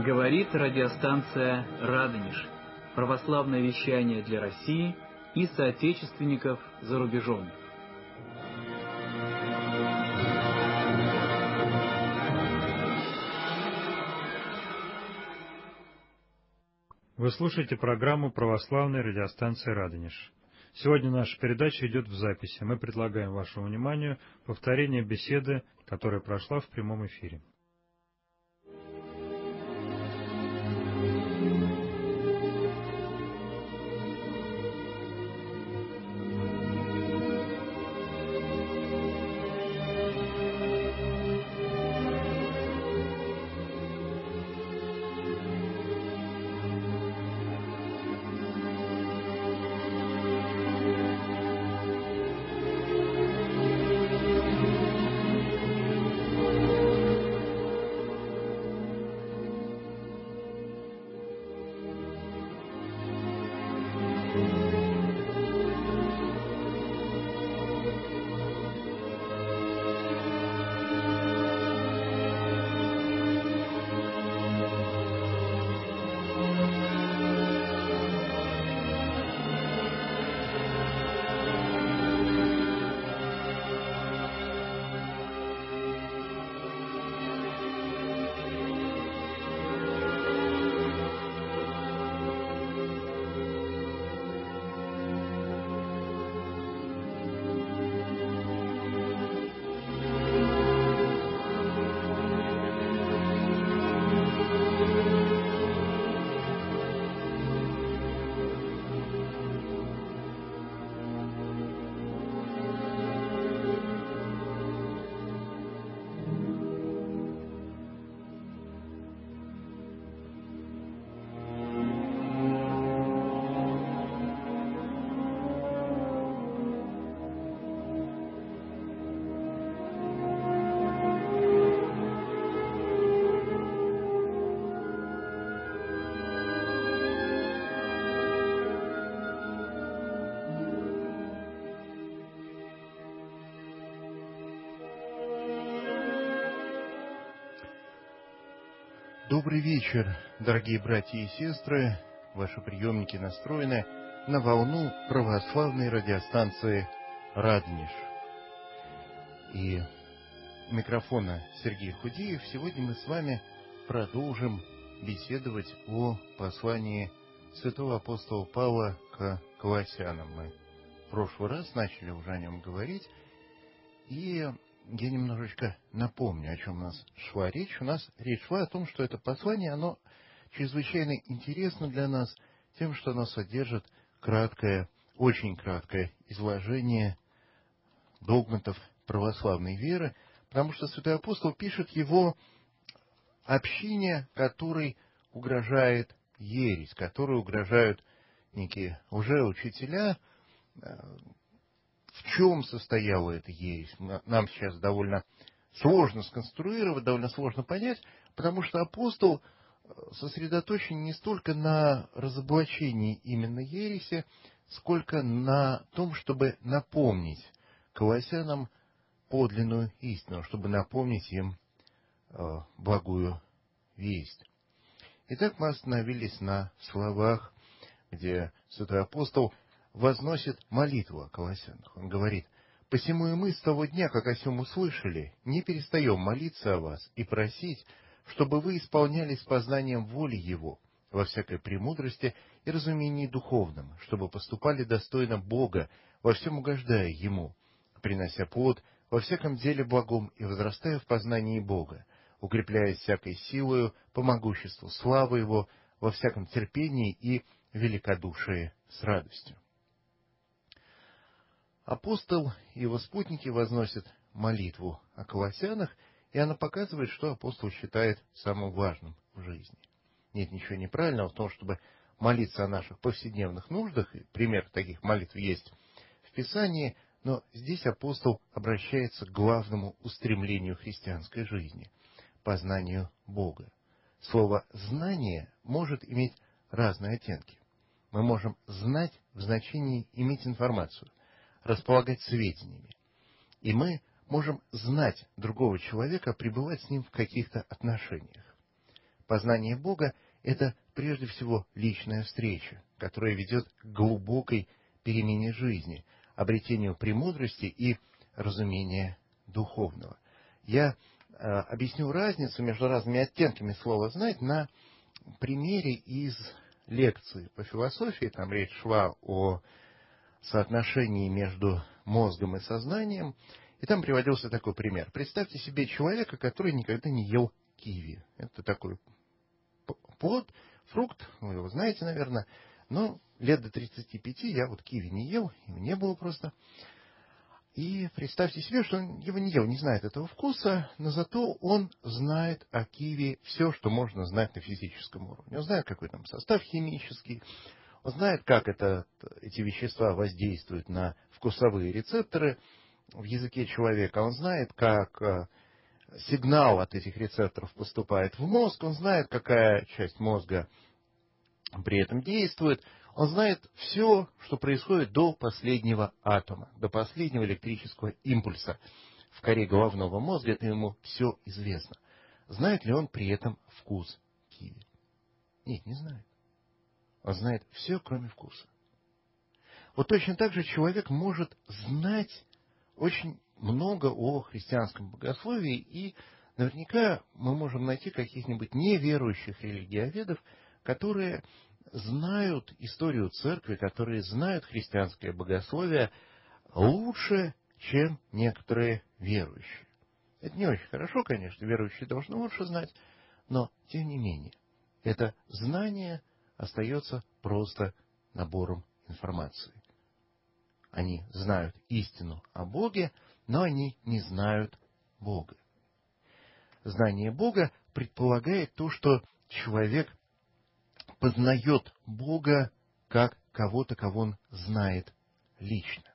Говорит радиостанция «Радонеж». Православное вещание для России и соотечественников за рубежом. Вы слушаете программу православной радиостанции «Радонеж». Сегодня наша передача идет в записи. Мы предлагаем вашему вниманию повторение беседы, которая прошла в прямом эфире. Добрый вечер, дорогие братья и сестры. Ваши приемники настроены на волну православной радиостанции «Радонеж». И микрофона Сергей Худеев. Сегодня мы с вами продолжим беседовать о послании святого апостола Павла к Колоссянам. Мы в прошлый раз начали уже о нем говорить, и я немножечко напомню, о чем у нас шла речь. У нас речь шла о том, что это послание, оно чрезвычайно интересно для нас тем, что оно содержит краткое, очень краткое изложение догматов православной веры, потому что святой апостол пишет его общине, которой угрожает ересь, которой угрожают некие лжеучителя. В чем состояла эта ересь, нам сейчас довольно сложно сконструировать, довольно сложно понять, потому что апостол сосредоточен не столько на разоблачении именно ереси, сколько на том, чтобы напомнить колоссянам подлинную истину, чтобы напомнить им благую весть. Итак, мы остановились на словах, где святой апостол возносит молитву о колоссянах. Он говорит: «Посему и мы с того дня, как о сем услышали, не перестаем молиться о вас и просить, чтобы вы исполнялись познанием воли Его во всякой премудрости и разумении духовном, чтобы поступали достойно Бога, во всем угождая Ему, принося плод во всяком деле благом и возрастая в познании Бога, укрепляясь всякой силою по могуществу славы Его, во всяком терпении и великодушии с радостью». Апостол и его спутники возносят молитву о колоссянах, и она показывает, что апостол считает самым важным в жизни. Нет ничего неправильного в том, чтобы молиться о наших повседневных нуждах, и пример таких молитв есть в Писании, но здесь апостол обращается к главному устремлению христианской жизни – познанию Бога. Слово «знание» может иметь разные оттенки. Мы можем знать в значении иметь информацию, располагать сведениями. И мы можем знать другого человека, пребывать с ним в каких-то отношениях. познание Бога — это прежде всего личная встреча, которая ведет к глубокой перемене жизни, обретению премудрости и разумения духовного. Я объясню разницу между разными оттенками слова «знать» на примере из лекции по философии. Там речь шла о соотношении между мозгом и сознанием. И там приводился такой пример. Представьте себе человека, который никогда не ел киви. Это такой плод, фрукт, вы его знаете, наверное. Но лет до 35 я вот киви не ел, его не было просто. И представьте себе, что он его не ел, не знает этого вкуса, но зато он знает о киви все, что можно знать на физическом уровне. Он знает, какой там состав химический, он знает, как эти вещества воздействуют на вкусовые рецепторы в языке человека. Он знает, как сигнал от этих рецепторов поступает в мозг. Он знает, какая часть мозга при этом действует. Он знает все, что происходит до последнего атома, до последнего электрического импульса в коре головного мозга. Это ему все известно. Знает ли он при этом вкус киви? Нет, не знает. Он знает все, кроме вкуса. Вот точно так же человек может знать очень много о христианском богословии, и наверняка мы можем найти каких-нибудь неверующих религиоведов, которые знают историю церкви, которые знают христианское богословие лучше, чем некоторые верующие. Это не очень хорошо, конечно, верующие должны лучше знать, но тем не менее, это знание остается просто набором информации. Они знают истину о Боге, но они не знают Бога. Знание Бога предполагает то, что человек познает Бога как кого-то, кого он знает лично.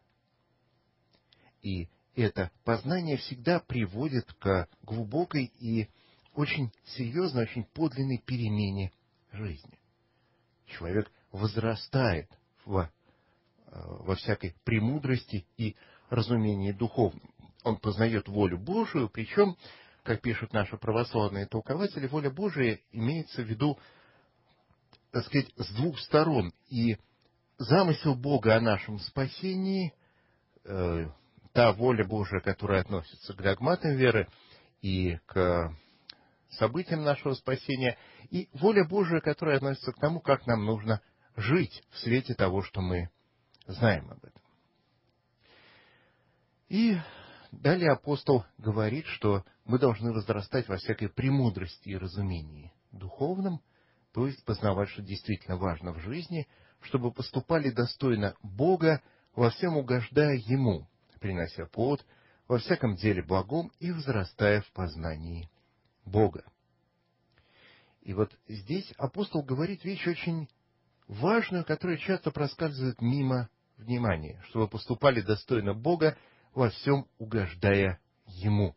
И это познание всегда приводит к глубокой и очень серьезной, очень подлинной перемене жизни. Человек возрастает во всякой премудрости и разумении духовном. Он познает волю Божию, причем, как пишут наши православные толкователи, воля Божия имеется в виду, так сказать, с двух сторон. И замысел Бога о нашем спасении, та воля Божия, которая относится к догматам веры и к событиям нашего спасения, и воля Божия, которая относится к тому, как нам нужно жить в свете того, что мы знаем об этом. И далее апостол говорит, что мы должны возрастать во всякой премудрости и разумении духовном, то есть познавать, что действительно важно в жизни, чтобы поступали достойно Бога, во всем угождая Ему, принося плод во всяком деле благом и возрастая в познании Бога. И вот здесь апостол говорит вещь очень важную, которая часто проскальзывает мимо внимания, чтобы поступали достойно Бога, во всем угождая Ему.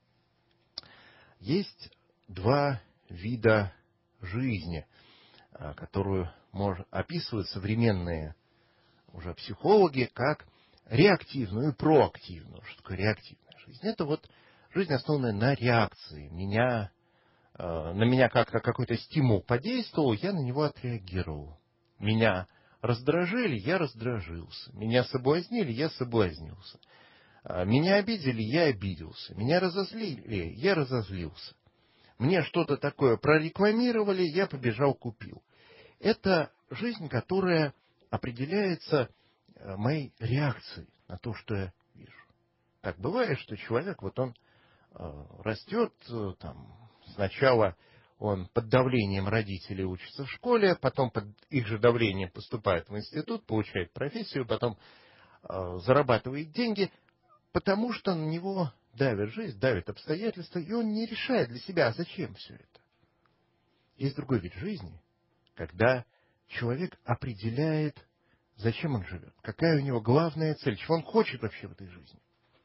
Есть два вида жизни, которую описывают современные уже психологи как реактивную и проактивную. Что такое реактивная жизнь? Это вот жизнь, основанная на реакции. На меня как-то какой-то стимул подействовал, я на него отреагировал. Меня раздражили, я раздражился. Меня соблазнили, я соблазнился. Меня обидели, я обиделся. Меня разозлили, я разозлился. Мне что-то такое прорекламировали, я побежал, купил. Это жизнь, которая определяется моей реакцией на то, что я вижу. Так бывает, что человек, вот он растет, сначала он под давлением родителей учится в школе, потом под их же давлением поступает в институт, получает профессию, потом зарабатывает деньги, потому что на него давит жизнь, давит обстоятельства, и он не решает для себя, а зачем все это. Есть другой вид жизни, когда человек определяет, зачем он живет, какая у него главная цель, чего он хочет вообще в этой жизни.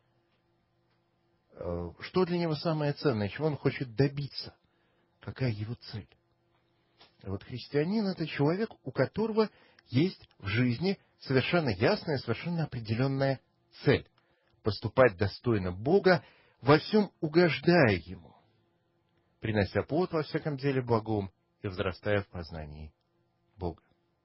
Что для него самое ценное, чего он хочет добиться, какая его цель. Вот христианин — это человек, у которого есть в жизни совершенно ясная, совершенно определенная цель. Поступать достойно Бога, во всем угождая Ему. принося плод во всяком деле благом и возрастая в познании Бога.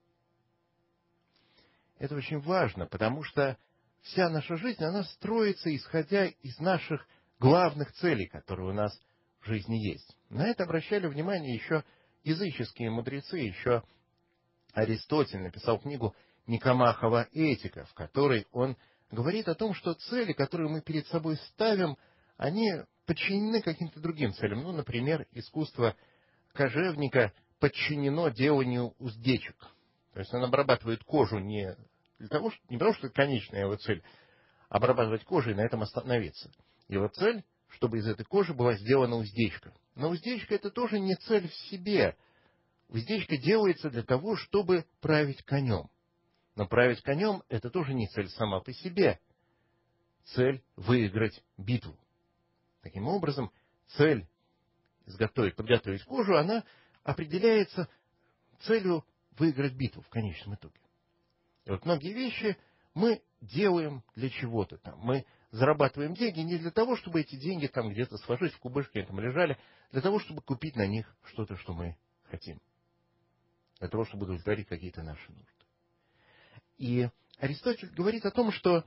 Это очень важно, потому что вся наша жизнь, она строится, исходя из наших главных целей, которые у нас в жизни есть. На это обращали внимание еще языческие мудрецы, еще Аристотель написал книгу «Никомахова этика», в которой он говорит о том, что цели, которые мы перед собой ставим, они подчинены каким-то другим целям. Ну, например, искусство кожевника подчинено деланию уздечек. То есть он обрабатывает кожу не потому, что это конечная его цель, а обрабатывать кожу и на этом остановиться. Его цель, чтобы из этой кожи была сделана уздечка. Но уздечка — это тоже не цель в себе. Уздечка делается для того, чтобы править конем. Но править конем — это тоже не цель сама по себе. Цель — выиграть битву. Таким образом, цель подготовить кожу, она определяется целью выиграть битву в конечном итоге. И вот многие вещи мы делаем для чего-то там. Мы зарабатываем деньги не для того, чтобы эти деньги там где-то сложить в кубышке, там лежали, для того, чтобы купить на них что-то, что мы хотим. Для того, чтобы удовлетворить какие-то наши нужды. И Аристотель говорит о том, что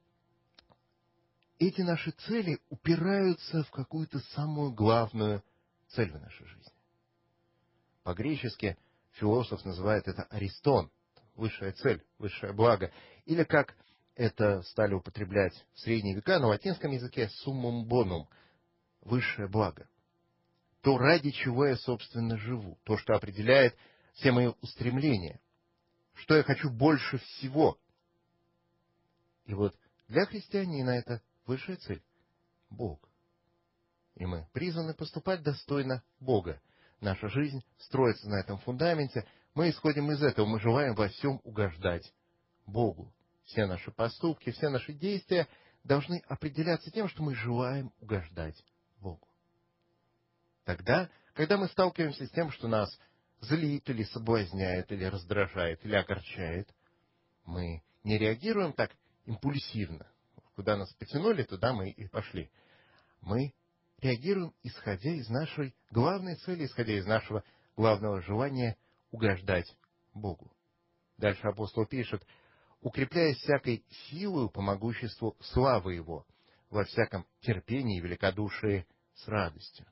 эти наши цели упираются в какую-то самую главную цель в нашей жизни. По-гречески философ называет это аристон, высшая цель, высшее благо. Или, как это стали употреблять в средние века на латинском языке, summum bonum, высшее благо. То, ради чего я, собственно, живу, то, что определяет все мои устремления, что я хочу больше всего. И вот для христианина это высшая цель — Бог. И мы призваны поступать достойно Бога. Наша жизнь строится на этом фундаменте. Мы исходим из этого. Мы желаем во всем угождать Богу. Все наши поступки, все наши действия должны определяться тем, что мы желаем угождать Богу. Тогда, когда мы сталкиваемся с тем, что нас злит или соблазняет, или раздражает, или огорчает, мы не реагируем так импульсивно. Куда нас потянули, туда мы и пошли. Мы реагируем, исходя из нашей главной цели, исходя из нашего главного желания угождать Богу. Дальше апостол пишет: укрепляясь всякой силою по могуществу славы Его, во всяком терпении и великодушии с радостью.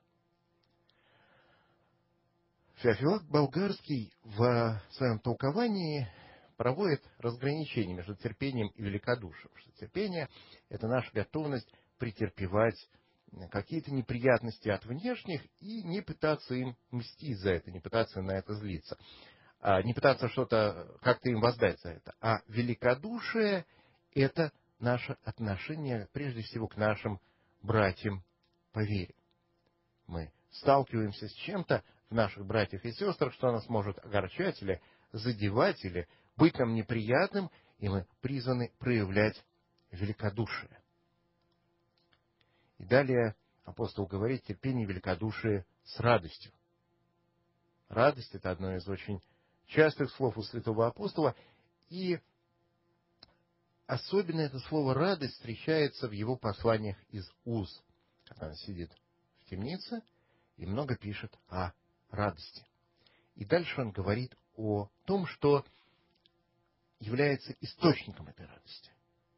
Феофилакт Болгарский в своем толковании проводит разграничение между терпением и великодушием. Что терпение — это наша готовность претерпевать какие-то неприятности от внешних и не пытаться им мстить за это, не пытаться на это злиться, не пытаться что-то как-то им воздать за это. А великодушие — это наше отношение прежде всего к нашим братьям по вере. Мы сталкиваемся с чем-то в наших братьях и сестрах, что нас может огорчать или задевать, или быть нам неприятным, и мы призваны проявлять великодушие. И далее апостол говорит: терпение и великодушие с радостью. Радость — это одно из очень частых слов у святого апостола, и особенно это слово «радость» встречается в его посланиях из Уз, когда он сидит в темнице и много пишет о радости. И дальше он говорит о том, что является источником этой радости.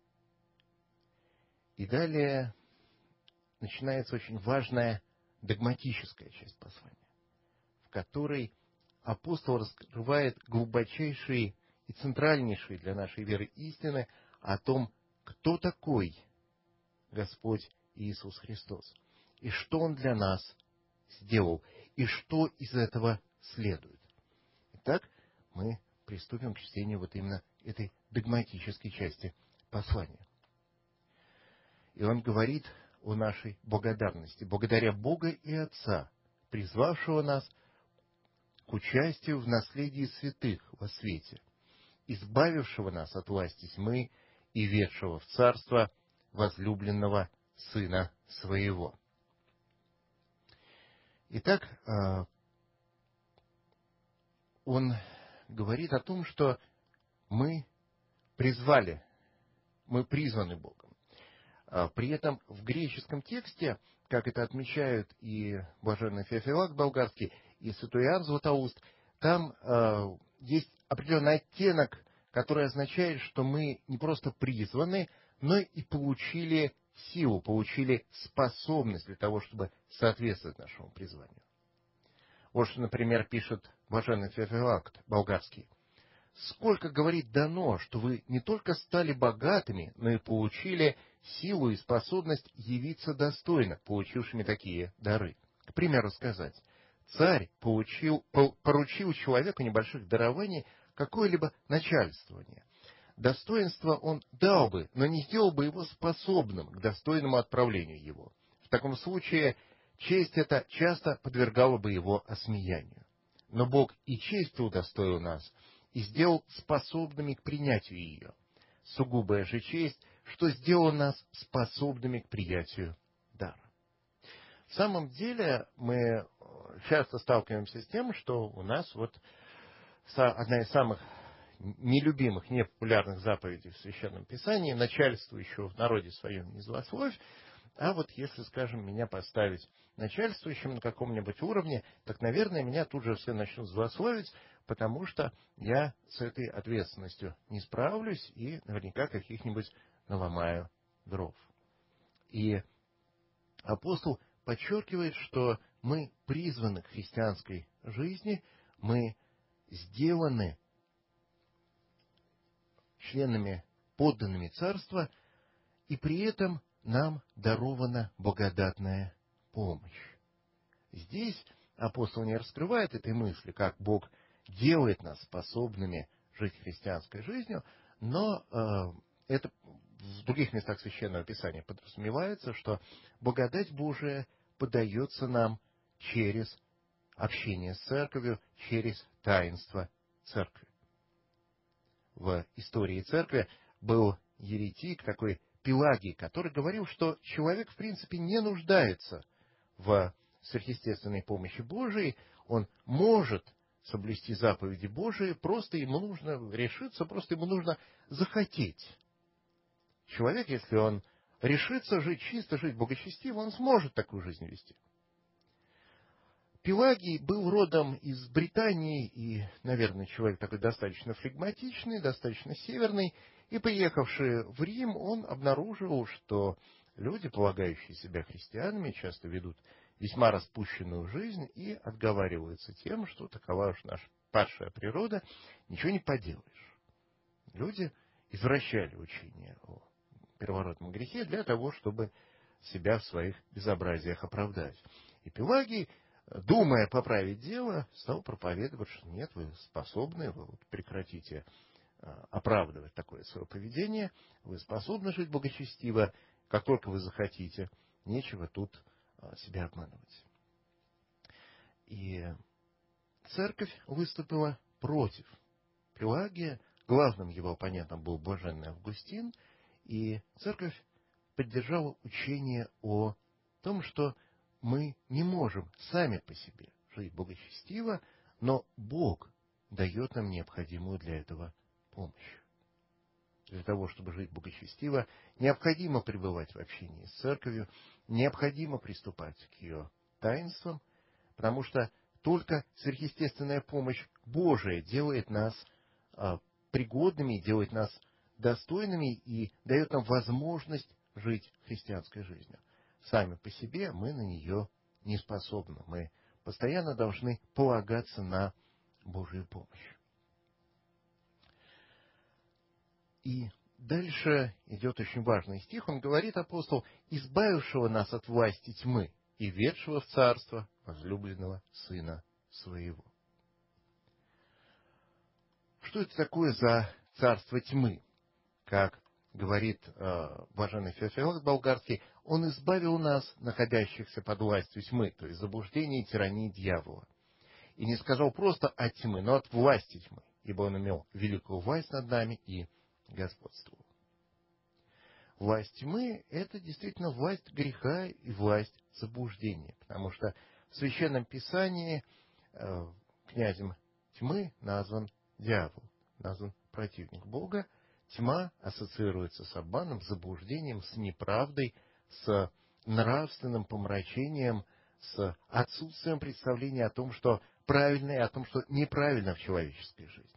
И далее начинается очень важная догматическая часть послания, в которой апостол раскрывает глубочайшие и центральнейшие для нашей веры истины о том, кто такой Господь Иисус Христос, и что Он для нас сделал, и что из этого следует. Итак, мы приступим к чтению вот именно этой догматической части послания. И он говорит о нашей благодарности. Благодаря Бога и Отца, призвавшего нас к участию в наследии святых во свете, избавившего нас от власти тьмы и ведшего в царство возлюбленного Сына Своего. Итак, он говорит о том, что мы призваны Богом. При этом в греческом тексте, как это отмечают и блаженный Феофилакт Болгарский, и святой Иоанн Златоуст, там есть определенный оттенок, который означает, что мы не просто призваны, но и получили силу, получили способность для того, чтобы соответствовать нашему призванию. Вот что, например, пишет блаженный Феофилакт Болгарский. «Сколько, говорит, дано, что вы не только стали богатыми, но и получили силу и способность явиться достойно, получившими такие дары. К примеру сказать, царь поручил человеку небольших дарований какое-либо начальствование. Достоинство он дал бы, но не сделал бы его способным к достойному отправлению его. В таком случае честь эта часто подвергала бы его осмеянию. Но Бог и честью удостоил нас, и сделал способными к принятию ее. Сугубая же честь, что сделал нас способными к приятию дара». В самом деле мы часто сталкиваемся с тем, что у нас вот одна из самых нелюбимых, непопулярных заповедей в Священном Писании: начальствующего в народе своем не злословь. А вот если, скажем, меня поставить начальствующим на каком-нибудь уровне, так, наверное, меня тут же все начнут злословить, потому что я с этой ответственностью не справлюсь и наверняка каких-нибудь наломаю дров. И апостол подчеркивает, что мы призваны к христианской жизни, мы сделаны членами, подданными царства, и при этом нам дарована благодатная помощь. Здесь апостол не раскрывает этой мысли, как Бог делает нас способными жить христианской жизнью, но это в других местах Священного Писания подразумевается, что благодать Божия подается нам через общение с Церковью, через таинство Церкви. В истории Церкви был еретик, такой Пелагий, который говорил, что человек в принципе не нуждается в сверхъестественной помощи Божией, он может соблюсти заповеди Божии, просто ему нужно решиться, просто ему нужно захотеть. Человек, если он решится жить чисто, жить благочестиво, он сможет такую жизнь вести. Пелагий был родом из Британии и, наверное, человек такой достаточно флегматичный, достаточно северный, и, приехавший в Рим, он обнаружил, что люди, полагающие себя христианами, часто ведут весьма распущенную жизнь и отговариваются тем, что такова уж наша падшая природа, ничего не поделаешь. Люди извращали учение о первородном грехе для того, чтобы себя в своих безобразиях оправдать. И Пелагий, думая поправить дело, стал проповедовать, что нет, вы способны, вы прекратите оправдывать такое свое поведение, вы способны жить благочестиво, как только вы захотите, нечего тут себя обманывать. И церковь выступила против Пелагия, главным его оппонентом был блаженный Августин, и церковь поддержала учение о том, что мы не можем сами по себе жить благочестиво, но Бог дает нам необходимую для этого помощь. Для того, чтобы жить благочестиво, необходимо пребывать в общении с церковью, необходимо приступать к ее таинствам, потому что только сверхъестественная помощь Божия делает нас пригодными, делает нас достойными и дает нам возможность жить христианской жизнью. Сами по себе мы на нее не способны. Мы постоянно должны полагаться на Божью помощь. И дальше идет очень важный стих. Он говорит, апостол: «избавившего нас от власти тьмы и ведшего в царство возлюбленного Сына Своего». Что это такое за царство тьмы? Как говорит блаженный Феофилакт Болгарский, он избавил нас, находящихся под властью тьмы, то есть заблуждения и тирании дьявола. И не сказал просто от тьмы, но от власти тьмы, ибо он имел великую власть над нами и господствовал. Власть тьмы — это действительно власть греха и власть заблуждения, потому что в Священном Писании князем тьмы назван дьявол, назван противник Бога, Тьма ассоциируется с обманом, с заблуждением, с неправдой, с нравственным помрачением, с отсутствием представления о том, что правильно и о том, что неправильно в человеческой жизни.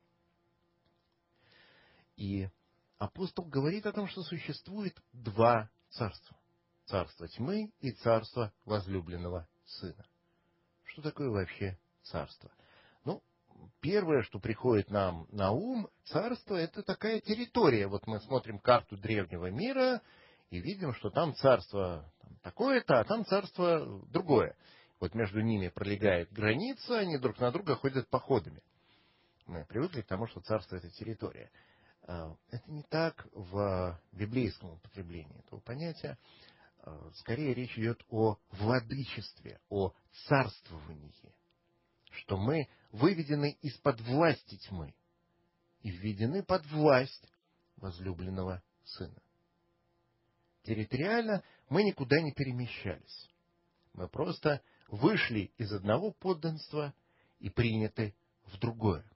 И апостол говорит о том, что существует два царства. Царство тьмы и царство возлюбленного Сына. Что такое вообще царство? Первое, что приходит нам на ум, царство — это такая территория. Вот мы смотрим карту древнего мира и видим, что там царство такое-то, а там царство другое. Вот между ними пролегает граница, они друг на друга ходят походами. Мы привыкли к тому, что царство — это территория. Это не так в библейском употреблении этого понятия. Скорее речь идет о владычестве, о царствовании, что мы выведены из-под власти тьмы и введены под власть возлюбленного Сына. Территориально мы никуда не перемещались. Мы просто вышли из одного подданства и приняты в другое.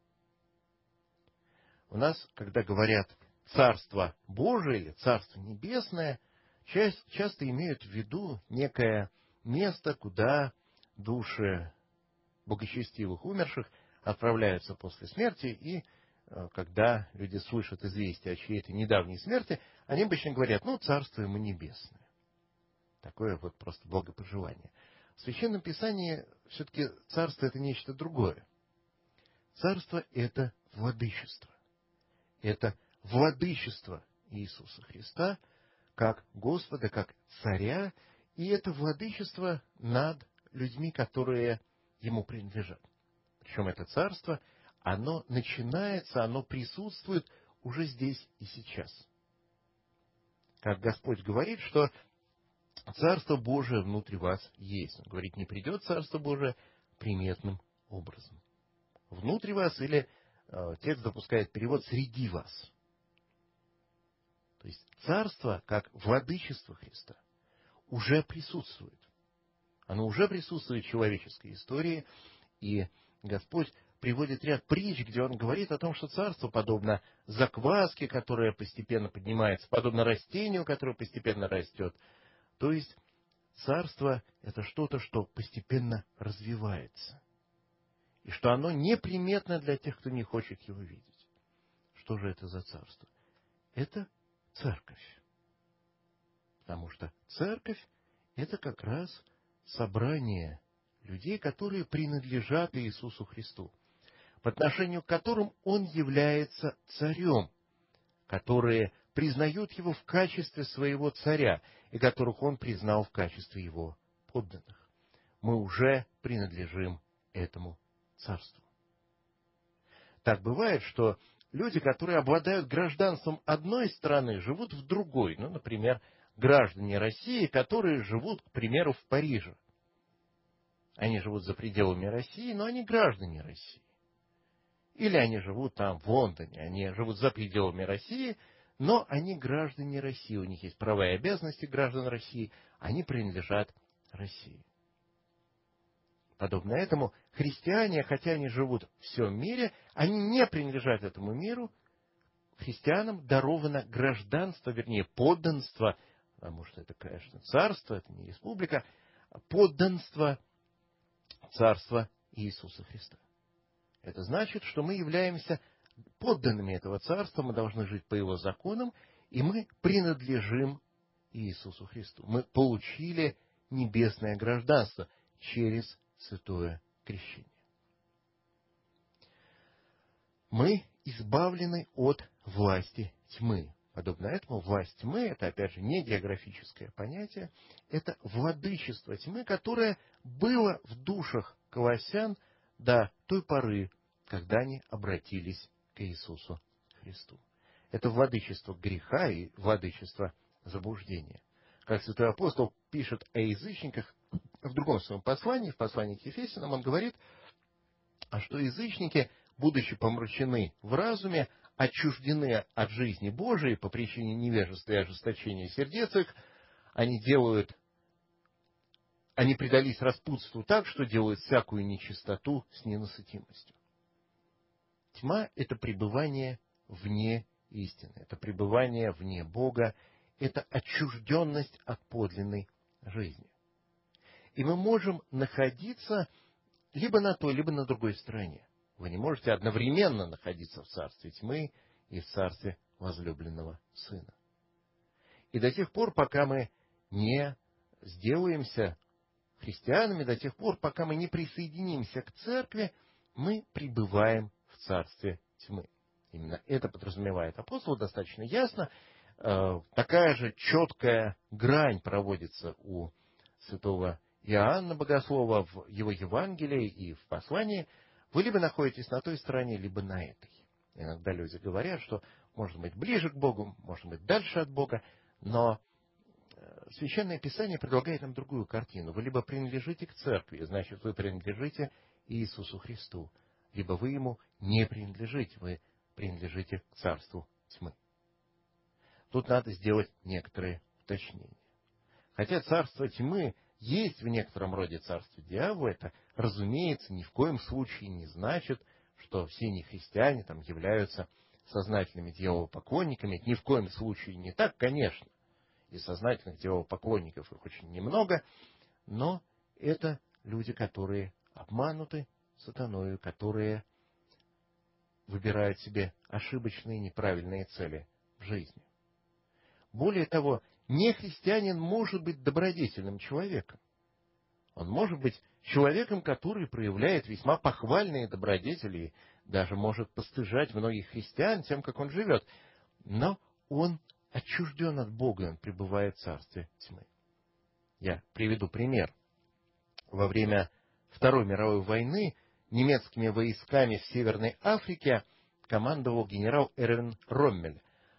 У нас, когда говорят «Царство Божие» или «Царство Небесное», часто имеют в виду некое место, куда души богочестивых умерших отправляются после смерти, и когда люди слышат известие о чьей-то недавней смерти, они обычно говорят: царство ему небесное. Такое вот просто благопожелание. В Священном Писании все-таки царство — это нечто другое. Царство — это владычество. Это владычество Иисуса Христа как Господа, как Царя, и это владычество над людьми, которые Ему принадлежат. Причем это царство, оно начинается, оно присутствует уже здесь и сейчас. Как Господь говорит, что Царство Божие внутри вас есть. Он говорит, не придет Царство Божие приметным образом. Внутри вас, или текст допускает перевод «среди вас». То есть царство, как владычество Христа, уже присутствует. Оно уже присутствует в человеческой истории, и Господь приводит ряд притч, где Он говорит о том, что царство подобно закваске, которая постепенно поднимается, подобно растению, которое постепенно растет. То есть царство — это что-то, что постепенно развивается, и что оно неприметно для тех, кто не хочет его видеть. Что же это за царство? Это церковь. Потому что церковь — это как раз собрание людей, которые принадлежат Иисусу Христу, по отношению к которым Он является царем, которые признают Его в качестве своего царя, и которых Он признал в качестве Его подданных. Мы уже принадлежим этому царству. Так бывает, что люди, которые обладают гражданством одной страны, живут в другой. Например, граждане России, которые живут, к примеру, в Париже. Они живут за пределами России, но они граждане России. Или они живут там, в Лондоне, они живут за пределами России, но они граждане России. У них есть права и обязанности граждан России, они принадлежат России. Подобно этому, христиане, хотя они живут в всем мире, они не принадлежат этому миру. Христианам даровано гражданство, вернее, подданство, потому что это, конечно, царство, это не республика, подданство царства Иисуса Христа. Это значит, что мы являемся подданными этого царства, мы должны жить по его законам, и мы принадлежим Иисусу Христу. Мы получили небесное гражданство через святое крещение. Мы избавлены от власти тьмы. Подобно этому, власть тьмы — это, опять же, не географическое понятие, это владычество тьмы, которое было в душах колоссян до той поры, когда они обратились к Иисусу Христу. Это владычество греха и владычество заблуждения. Как святой апостол пишет о язычниках в другом своем послании, в послании к Ефесянам, он говорит, что язычники, будучи помрачены в разуме, отчуждены от жизни Божией по причине невежества и ожесточения сердец их, они предались распутству так, что делают всякую нечистоту с ненасытимостью. Тьма — это пребывание вне истины, это пребывание вне Бога, это отчужденность от подлинной жизни. И мы можем находиться либо на той, либо на другой стороне. Вы не можете одновременно находиться в царстве тьмы и в царстве возлюбленного Сына. И до тех пор, пока мы не сделаемся христианами, до тех пор, пока мы не присоединимся к церкви, мы пребываем в царстве тьмы. Именно это подразумевает апостол достаточно ясно. Такая же четкая грань проводится у святого Иоанна Богослова в его Евангелии и в послании. Вы либо находитесь на той стороне, либо на этой. Иногда люди говорят, что можно быть ближе к Богу, можно быть дальше от Бога, но Священное Писание предлагает нам другую картину. Вы либо принадлежите к церкви, значит, вы принадлежите Иисусу Христу, либо вы Ему не принадлежите, вы принадлежите к царству тьмы. Тут надо сделать некоторые уточнения. Хотя царство тьмы есть в некотором роде царство дьявола, это, разумеется, ни в коем случае не значит, что все нехристиане там являются сознательными дьяволопоклонниками. Это ни в коем случае не так, конечно. И сознательных дьяволопоклонников их очень немного, но это люди, которые обмануты сатаною, которые выбирают себе ошибочные, неправильные цели в жизни. Более того, нехристианин может быть добродетельным человеком. Он может быть человеком, который проявляет весьма похвальные добродетели, и даже может постыжать многих христиан тем, как он живет. Но он отчужден от Бога, он пребывает в царстве тьмы. Я приведу пример. Во время Второй мировой войны немецкими войсками в Северной Африке командовал генерал Эрвин Роммель.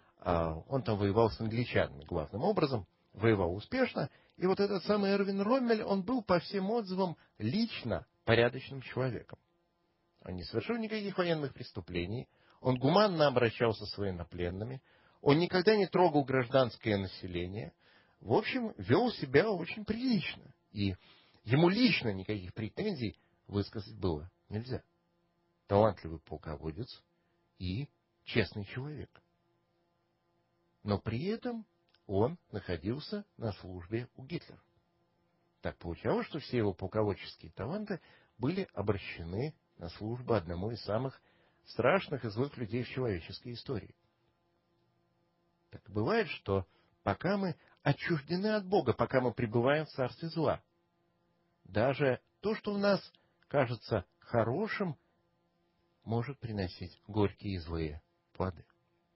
Он там воевал с англичанами главным образом, воевал успешно. И вот этот самый Эрвин Роммель, он был по всем отзывам лично порядочным человеком. Он не совершил никаких военных преступлений, он гуманно обращался с военнопленными, он никогда не трогал гражданское население, в общем, вел себя очень прилично. И ему лично никаких претензий высказать было нельзя. Талантливый полководец и честный человек. Но при этом он находился на службе у Гитлера. Так получалось, что все его полководческие таланты были обращены на службу одному из самых страшных и злых людей в человеческой истории. Так бывает, что пока мы отчуждены от Бога, пока мы пребываем в царстве зла, даже то, что в нас кажется хорошим, может приносить горькие и злые плоды.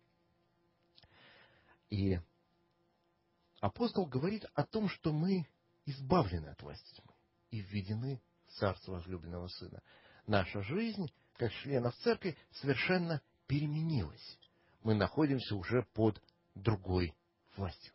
И апостол говорит о том, что мы избавлены от власти тьмы и введены в царство возлюбленного Сына. Наша жизнь, как членов церкви, совершенно переменилась. Мы находимся уже под другой властью.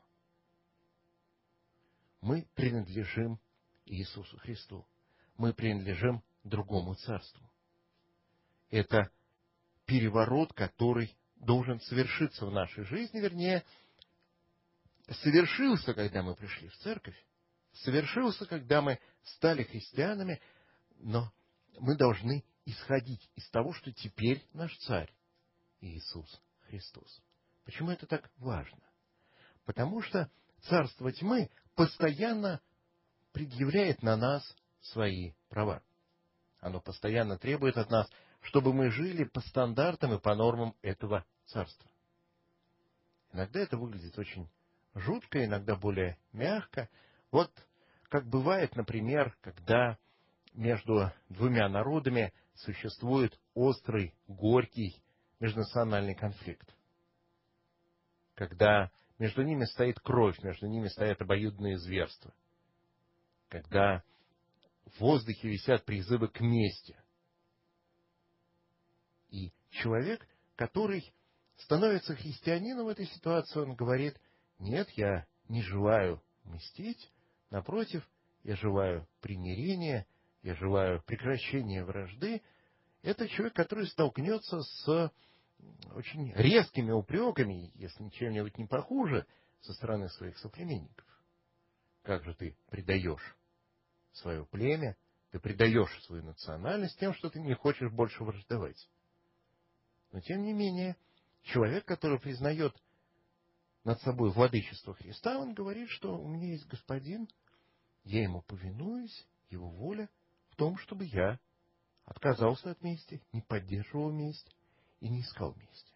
Мы принадлежим Иисусу Христу. Мы принадлежим другому царству. Это переворот, который должен совершиться в нашей жизни, вернее, совершился, когда мы пришли в церковь, совершился, когда мы стали христианами, но мы должны исходить из того, что теперь наш царь Иисус Христос. Почему это так важно? Потому что царство тьмы постоянно предъявляет на нас свои права. Оно постоянно требует от нас, чтобы мы жили по стандартам и по нормам этого царства. Иногда это выглядит очень жутко, иногда более мягко. Вот как бывает, например, когда между двумя народами существует острый, горький межнациональный конфликт. Когда между ними стоит кровь, между ними стоят обоюдные зверства. Когда в воздухе висят призывы к мести. И человек, который становится христианином в этой ситуации, он говорит: нет, я не желаю мстить, напротив, я желаю примирения, я желаю прекращения вражды. Это человек, который столкнется с очень резкими упреками, если ничем-нибудь не похуже, со стороны своих соплеменников. Как же ты предаешь свое племя, ты предаешь свою национальность тем, что ты не хочешь больше враждовать. Но, тем не менее, человек, который признает над собой владычество Христа, он говорит, что у меня есть Господин, я ему повинуюсь, его воля в том, чтобы я отказался от мести, не поддерживал месть и не искал мести.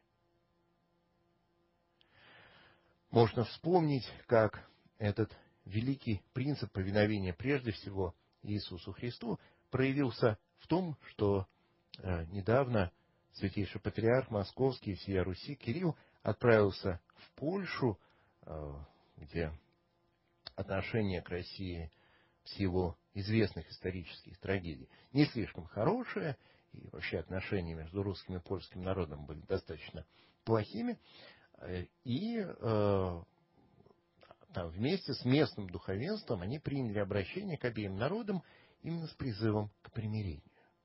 Можно вспомнить, как этот великий принцип повиновения прежде всего Иисусу Христу проявился в том, что недавно святейший патриарх Московский и всея Руси Кирилл отправился в Польшу, где отношение к России в силу известных исторических трагедий не слишком хорошее, и вообще отношения между русским и польским народом были достаточно плохими, и там, вместе с местным духовенством они приняли обращение к обеим народам именно с призывом к примирению.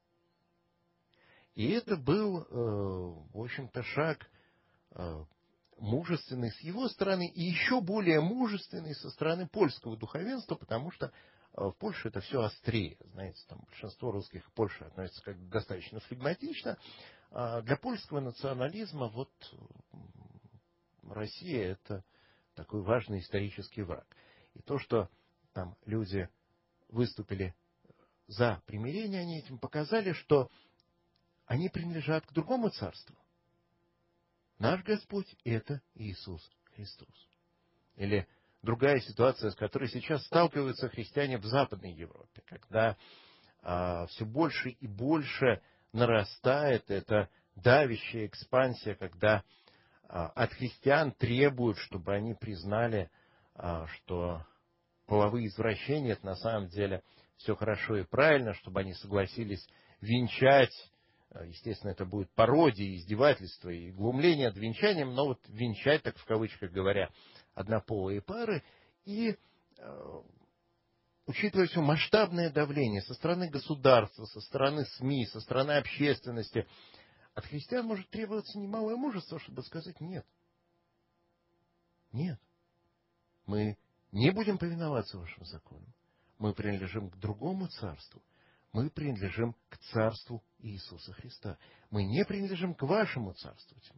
И это был, в общем-то, шаг мужественный с его стороны и еще более мужественный со стороны польского духовенства, потому что в Польше это все острее. Знаете, там большинство русских к Польше относятся как достаточно флегматично. А для польского национализма вот Россия — это такой важный исторический враг. И то, что там люди выступили за примирение, они этим показали, что они принадлежат к другому царству. Наш Господь — это Иисус Христос. Или другая ситуация, с которой сейчас сталкиваются христиане в Западной Европе, когда все больше и больше нарастает эта давящая экспансия, когда от христиан требуют, чтобы они признали, что половые извращения — это на самом деле все хорошо и правильно, чтобы они согласились венчать. Естественно, это будет пародия, издевательство и глумление над венчанием, но вот венчать, так в кавычках говоря, однополые пары. И, учитывая все масштабное давление со стороны государства, со стороны СМИ, со стороны общественности, от христиан может требоваться немалое мужество, чтобы сказать нет. Нет. Мы не будем повиноваться вашим законам. Мы принадлежим к другому царству. Мы принадлежим к царству Иисуса Христа. Мы не принадлежим к вашему царству тьмы.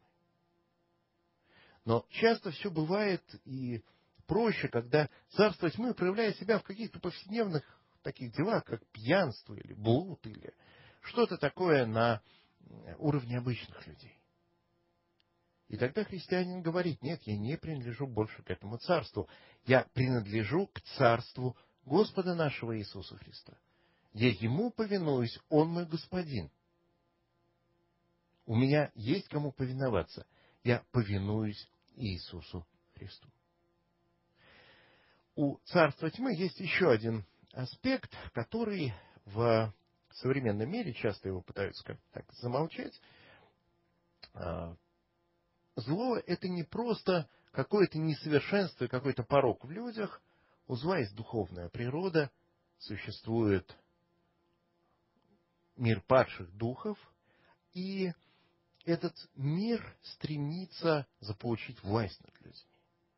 Но часто все бывает и проще, когда царство тьмы проявляет себя в каких-то повседневных таких делах, как пьянство или блуд, или что-то такое на уровне обычных людей. И тогда христианин говорит: нет, я не принадлежу больше к этому царству. Я принадлежу к царству Господа нашего Иисуса Христа. Я Ему повинуюсь, Он мой Господин. У меня есть кому повиноваться. Я повинуюсь Иисусу Христу. У царства тьмы есть еще один аспект, который в современном мире, часто его пытаются как-то так замолчать. Зло — это не просто какое-то несовершенство и какой-то порок в людях. У зла есть духовная природа, существует мир падших духов, и этот мир стремится заполучить власть над людьми.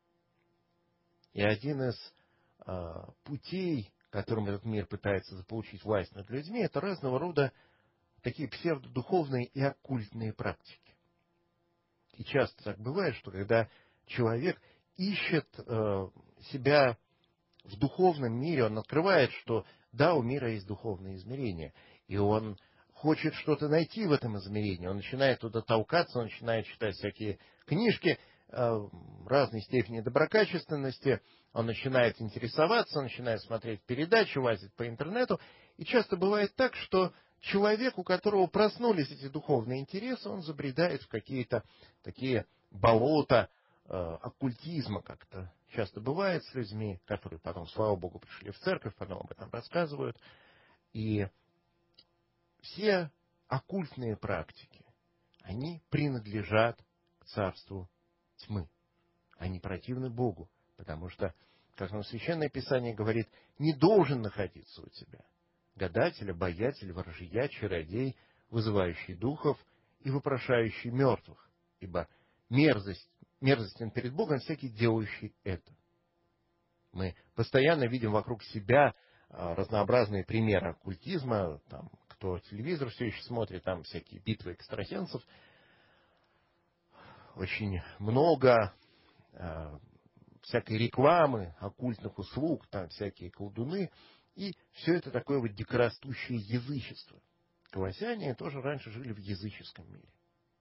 И один из путей, которым этот мир пытается заполучить власть над людьми, это разного рода такие псевдодуховные и оккультные практики. И часто так бывает, что когда человек ищет себя в духовном мире, он открывает, что да, у мира есть духовные измерения, и он хочет что-то найти в этом измерении, он начинает туда толкаться, он начинает читать всякие книжки разной степени доброкачественности, он начинает интересоваться, он начинает смотреть передачи, лазить по интернету, и часто бывает так, что человек, у которого проснулись эти духовные интересы, он забредает в какие-то такие болота оккультизма, как-то часто бывает с людьми, которые потом, слава Богу, пришли в церковь, потом об этом рассказывают. И все оккультные практики, они принадлежат к царству тьмы. Они противны Богу, потому что, как нам Священное Писание говорит, не должен находиться у тебя гадатель, обаятель, ворожия, чародей, вызывающий духов и вопрошающий мертвых, ибо мерзостен перед Богом всякий, делающий это. Мы постоянно видим вокруг себя разнообразные примеры оккультизма, там, кто телевизор все еще смотрит, там всякие битвы экстрасенсов. очень много всякой рекламы, оккультных услуг, там всякие колдуны, и все это такое вот дикорастущее язычество. Колоссяне тоже раньше жили в языческом мире.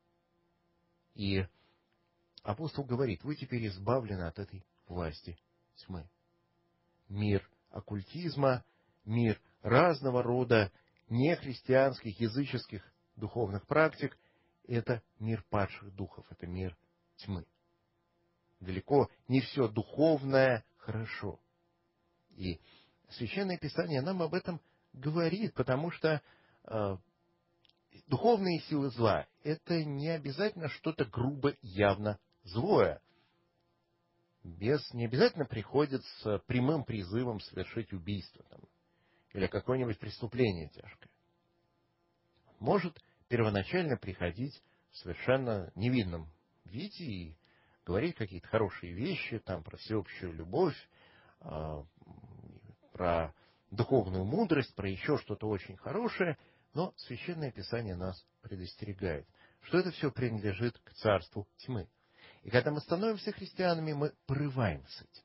И апостол говорит: вы теперь избавлены от этой власти тьмы. Мир оккультизма, мир разного рода нехристианских, языческих духовных практик — это мир падших духов, это мир тьмы. Далеко не все духовное хорошо. И Священное Писание нам об этом говорит, потому что духовные силы зла — это не обязательно что-то грубо явно злое. Бес не обязательно приходит с прямым призывом совершить убийство там, или какое-нибудь преступление тяжкое. Может первоначально приходить в совершенно невинном виде и говорить какие-то хорошие вещи там, про всеобщую любовь, про духовную мудрость, про еще что-то очень хорошее, но Священное Писание нас предостерегает, что это все принадлежит к царству тьмы. И когда мы становимся христианами, мы порываем с этим.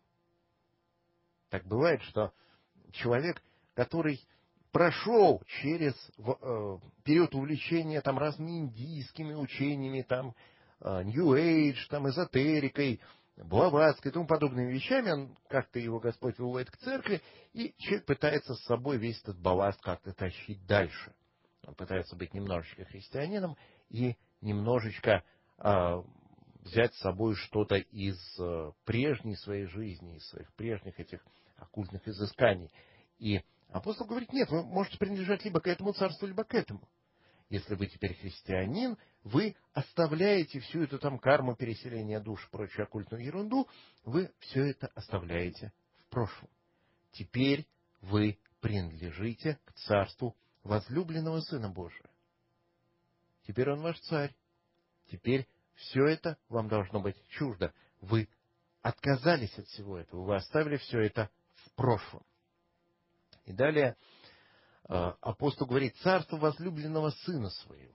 Так бывает, что человек, который прошел через период увлечения там, разными индийскими учениями, там, New Age, там, эзотерикой, Блаватской и тому подобными вещами, он как-то его Господь выводит к церкви, и человек пытается с собой весь этот балласт как-то тащить дальше. Он пытается быть немножечко христианином и немножечко взять с собой что-то из прежней своей жизни, из своих прежних этих оккультных изысканий. И апостол говорит: нет, вы можете принадлежать либо к этому царству, либо к этому. Если вы теперь христианин, вы оставляете всю эту там карму переселения душ и прочую оккультную ерунду, вы все это оставляете в прошлом. Теперь вы принадлежите к царству возлюбленного Сына Божия. Теперь Он ваш царь. Теперь все это вам должно быть чуждо. Вы отказались от всего этого, вы оставили все это в прошлом. И далее апостол говорит: царство возлюбленного Сына Своего.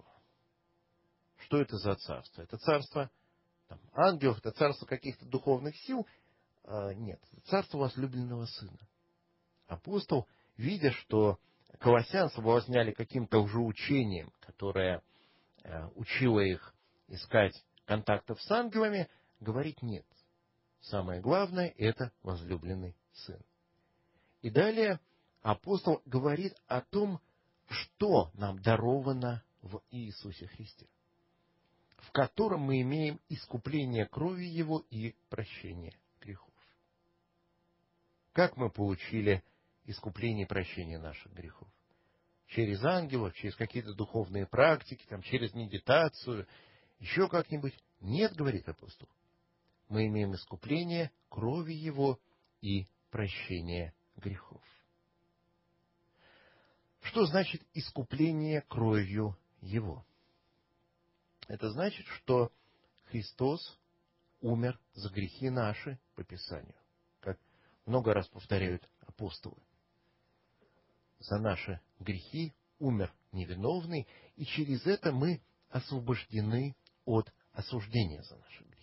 Что это за царство? Это царство там, ангелов, это царство каких-то духовных сил? Нет, это царство возлюбленного Сына. Апостол, видя, что колоссян соблазняли каким-то лжеучением, которое учило их искать контактов с ангелами, говорит: нет. Самое главное — это возлюбленный Сын. И далее апостол говорит о том, что нам даровано в Иисусе Христе, в котором мы имеем искупление крови Его и прощение грехов. Как мы получили искупление и прощение наших грехов? Через ангелов, через какие-то духовные практики, там, через медитацию, еще как-нибудь? Нет, говорит апостол. Мы имеем искупление крови Его и прощение грехов. Что значит искупление кровью Его? Это значит, что Христос умер за грехи наши по Писанию, как много раз повторяют апостолы. За наши грехи умер невиновный, и через это мы освобождены от осуждения за наши грехи.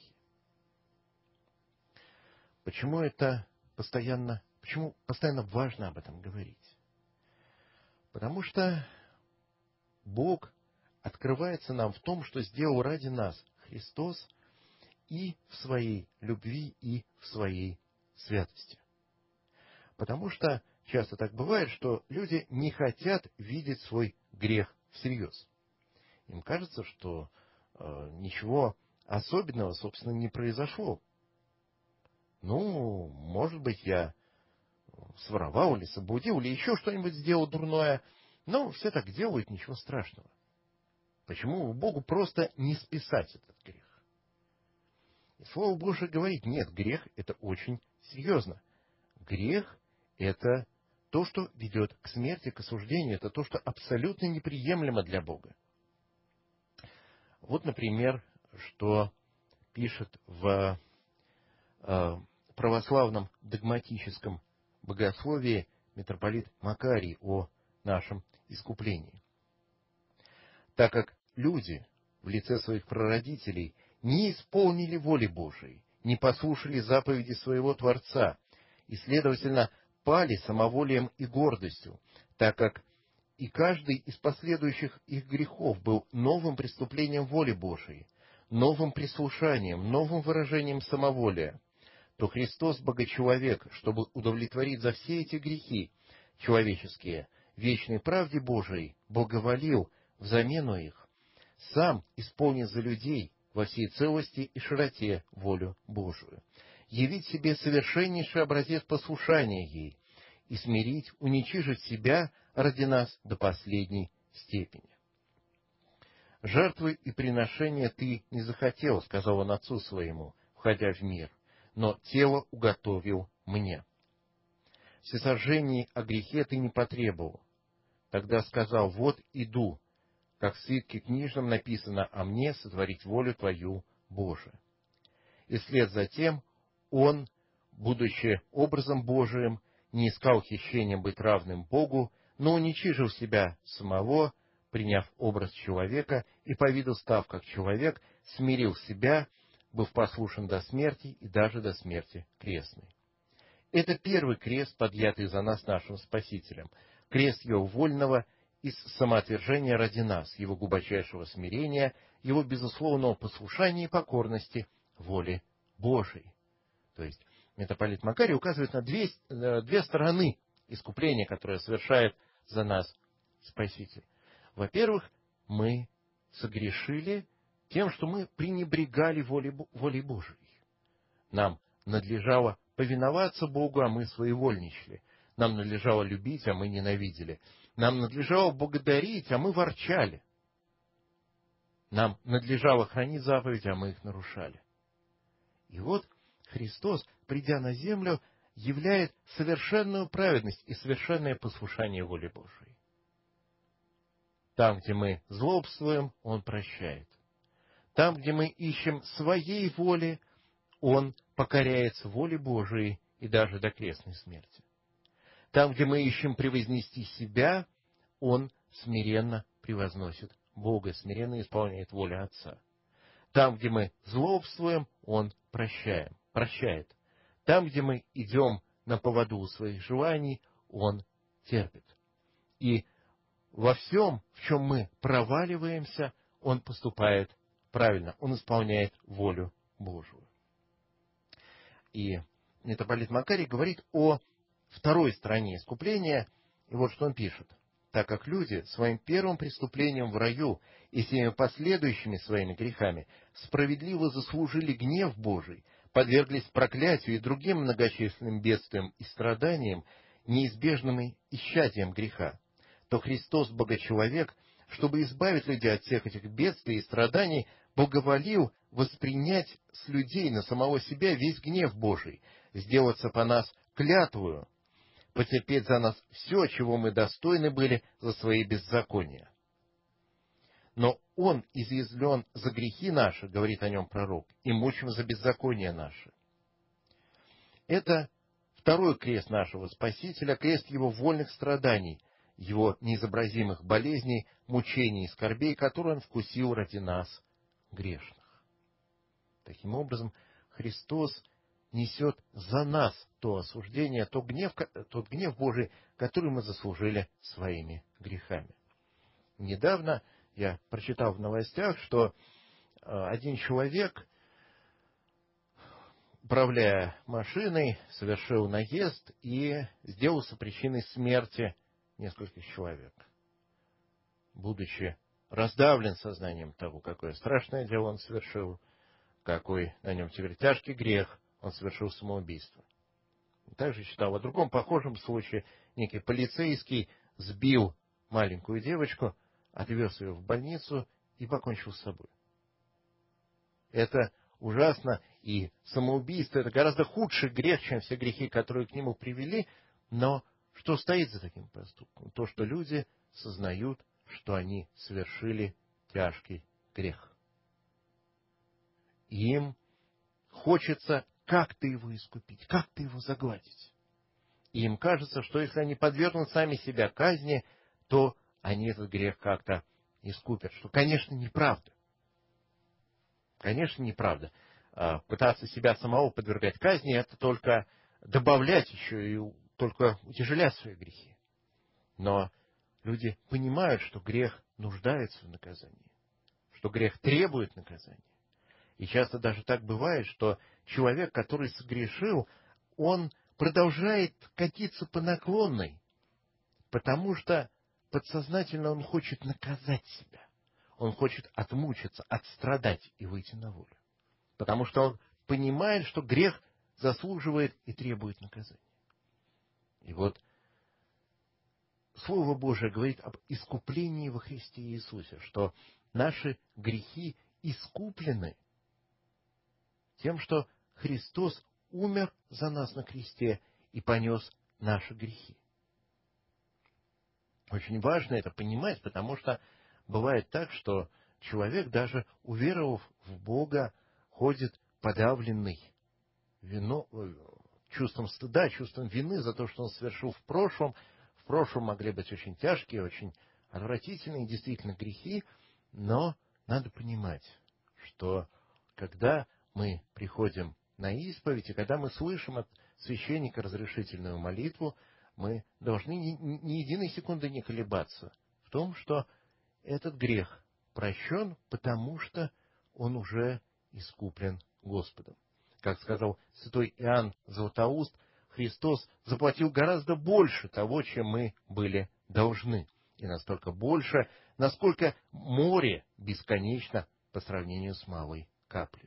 Почему постоянно важно об этом говорить? Потому что Бог открывается нам в том, что сделал ради нас Христос и в своей любви, и в своей святости. Потому что часто так бывает, что люди не хотят видеть свой грех всерьез. Им кажется, что ничего особенного, собственно, не произошло. Ну, может быть, я своровал или соблудил, или еще что-нибудь сделал дурное. Но все так делают, ничего страшного. Почему Богу просто не списать этот грех? И Слово Божие говорит: нет, грех — это очень серьезно. Грех — это то, что ведет к смерти, к осуждению. Это то, что абсолютно неприемлемо для Бога. Вот, например, что пишет в православном догматическом богословии митрополит Макарий о нашем искуплении. Так как люди в лице своих прародителей не исполнили воли Божией, не послушали заповеди своего Творца, и, следовательно, пали самоволием и гордостью, так как и каждый из последующих их грехов был новым преступлением воли Божией, новым прислушанием, новым выражением самоволия, то Христос, Богочеловек, чтобы удовлетворить за все эти грехи человеческие, вечной правде Божией, благоволил в замену их, сам исполнит за людей во всей целости и широте волю Божию, явить себе совершеннейший образец послушания ей и смирить, уничижить себя ради нас до последней степени. «Жертвы и приношения ты не захотел, — сказал он отцу своему, входя в мир, — но тело уготовил мне. Всесожжений о грехе ты не потребовал. Тогда сказал: вот иду, как в свитке книжном написано о мне, сотворить волю твою, Боже». И вслед за тем он, будучи образом Божиим, не искал хищением быть равным Богу, но уничижил себя самого, приняв образ человека, и по виду став как человек, смирил себя, быв послушен до смерти и даже до смерти крестной. Это первый крест, подъятый за нас нашим Спасителем, крест Его вольного из самоотвержения ради нас, Его глубочайшего смирения, Его безусловного послушания и покорности воле Божией. То есть митрополит Макарий указывает на две стороны искупления, которое совершает за нас Спаситель. Во-первых, мы согрешили тем, что мы пренебрегали волей Божией. Нам надлежало повиноваться Богу, а мы своевольничали. Нам надлежало любить, а мы ненавидели. Нам надлежало благодарить, а мы ворчали. Нам надлежало хранить заповеди, а мы их нарушали. И вот Христос, придя на землю, являет совершенную праведность и совершенное послушание воле Божией. Там, где мы злобствуем, Он прощает. Там, где мы ищем своей воли, Он покоряется воле Божией и даже до крестной смерти. Там, где мы ищем превознести себя, Он смиренно превозносит Бога, смиренно исполняет волю Отца. Там, где мы злобствуем, Он прощает. Там, где мы идем на поводу у своих желаний, Он терпит. И во всем, в чем мы проваливаемся, Он поступает правильно, Он исполняет волю Божию. И митрополит Макарий говорит о второй стороне искупления, и вот что он пишет. «Так как люди своим первым преступлением в раю и всеми последующими своими грехами справедливо заслужили гнев Божий, подверглись проклятию и другим многочисленным бедствиям и страданиям, неизбежным исчадием греха, то Христос, Богочеловек, чтобы избавить людей от всех этих бедствий и страданий, благоволил воспринять с людей на самого себя весь гнев Божий, сделаться по нас клятвою, потерпеть за нас все, чего мы достойны были за свои беззакония. Но Он изъязвлен за грехи наши, — говорит о Нем пророк, — и мучим за беззаконие наши». Это второй крест нашего Спасителя, крест Его вольных страданий, Его неизобразимых болезней, мучений и скорбей, которые Он вкусил ради нас, грешных. Таким образом, Христос несет за нас то осуждение, тот гнев Божий, который мы заслужили своими грехами. Недавно я прочитал в новостях, что один человек, управляя машиной, совершил наезд и сделался причиной смерти нескольких человек. Будучи раздавлен сознанием того, какое страшное дело он совершил, какой на нем теперь тяжкий грех, он совершил самоубийство. Также читал о другом похожем случае. Некий полицейский сбил маленькую девочку, отвез ее в больницу и покончил с собой. Это ужасно, и самоубийство — это гораздо худший грех, чем все грехи, которые к нему привели. Но что стоит за таким поступком? То, что люди сознают, что они совершили тяжкий грех. И им хочется как-то его искупить, как-то его загладить. И им кажется, что если они подвергнут сами себя казни, то они этот грех как-то искупят. Что, конечно, неправда. Конечно, неправда. Пытаться себя самого подвергать казни — это только добавлять еще и только утяжелять свои грехи. Но люди понимают, что грех нуждается в наказании, что грех требует наказания. И часто даже так бывает, что человек, который согрешил, он продолжает катиться по наклонной, потому что подсознательно он хочет наказать себя. Он хочет отмучиться, отстрадать и выйти на волю. Потому что он понимает, что грех заслуживает и требует наказания. И вот Слово Божие говорит об искуплении во Христе Иисусе, что наши грехи искуплены тем, что Христос умер за нас на кресте и понес наши грехи. Очень важно это понимать, потому что бывает так, что человек, даже уверовав в Бога, ходит подавленный чувством стыда, чувством вины за то, что он совершил в прошлом. В прошлом могли быть очень тяжкие, очень отвратительные действительно грехи, но надо понимать, что когда мы приходим на исповедь, и когда мы слышим от священника разрешительную молитву, мы должны ни единой секунды не колебаться в том, что этот грех прощен, потому что он уже искуплен Господом. Как сказал святой Иоанн Златоуст, Христос заплатил гораздо больше того, чем мы были должны. И настолько больше, насколько море бесконечно по сравнению с малой каплей.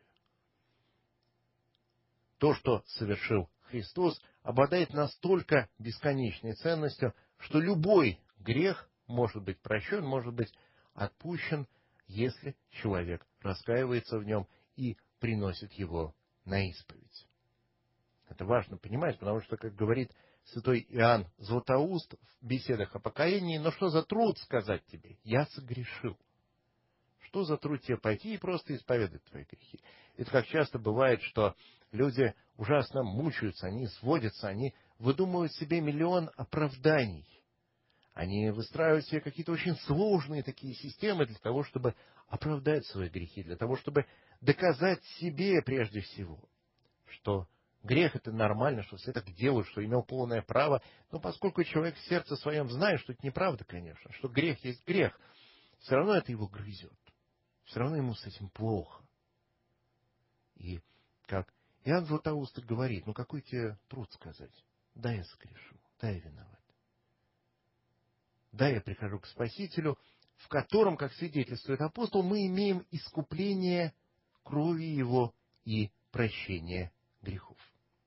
То, что совершил Христос, обладает настолько бесконечной ценностью, что любой грех может быть прощен, может быть отпущен, если человек раскаивается в нем и приносит его на исповедь. Это важно понимать, потому что, как говорит святой Иоанн Златоуст в беседах о покаянии, но что за труд сказать тебе? Я согрешил. Что за труд тебе пойти и просто исповедать твои грехи? Это как часто бывает, что люди ужасно мучаются, они сводятся, они выдумывают себе миллион оправданий. Они выстраивают себе какие-то очень сложные такие системы для того, чтобы оправдать свои грехи, для того, чтобы доказать себе прежде всего, что грех — это нормально, что все так делают, что имел полное право. Но поскольку человек в сердце своем знает, что это неправда, конечно, что грех есть грех, все равно это его грызет. Все равно ему с этим плохо. И как Иоанн Златоуст говорит, какой тебе труд сказать? Да, я согрешил, да, я виноват. Да, я прихожу к Спасителю, в котором, как свидетельствует апостол, мы имеем искупление крови Его и прощение грехов.